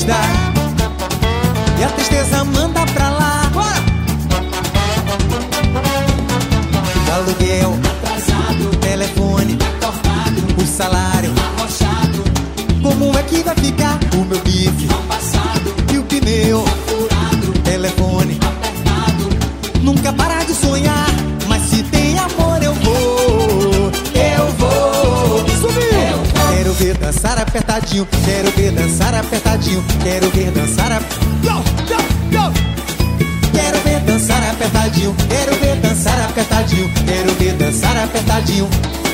dívida e a tristeza manda pra lá. Bora! Aluguel atrasado, telefone cortado, o salário arrochado. Como é que vai ficar o meu bife não passado e o pneu furado? Telefone apertado, nunca parar de sonhar. Mas se tem amor eu vou, eu vou subir. Quero ver dançar apertadinho, quero ver dançar apertadinho, quero ver dançar Quero ver dançar apertadinho, quero ver dançar apertadinho, quero ver dançar apertadinho.